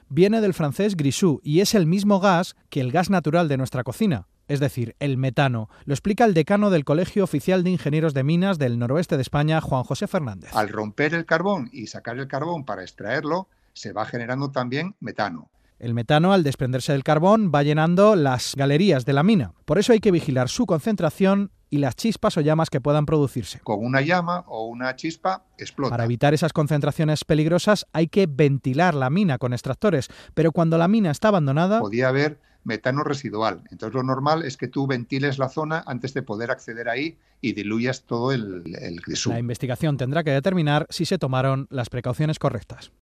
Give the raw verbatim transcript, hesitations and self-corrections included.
viene del francés grisou y es el mismo gas que el gas natural de nuestra cocina, es decir, el metano. Lo explica el decano del Colegio Oficial de Ingenieros de Minas del Noroeste de España, Juan José Fernández. Al romper el carbón y sacar el carbón para extraerlo, se va generando también metano. El metano, al desprenderse del carbón, va llenando las galerías de la mina. Por eso hay que vigilar su concentración y las chispas o llamas que puedan producirse. Con una llama o una chispa explota. Para evitar esas concentraciones peligrosas hay que ventilar la mina con extractores, pero cuando la mina está abandonada... podía haber metano residual. Entonces lo normal es que tú ventiles la zona antes de poder acceder ahí y diluyas todo el, el grisú. La investigación tendrá que determinar si se tomaron las precauciones correctas.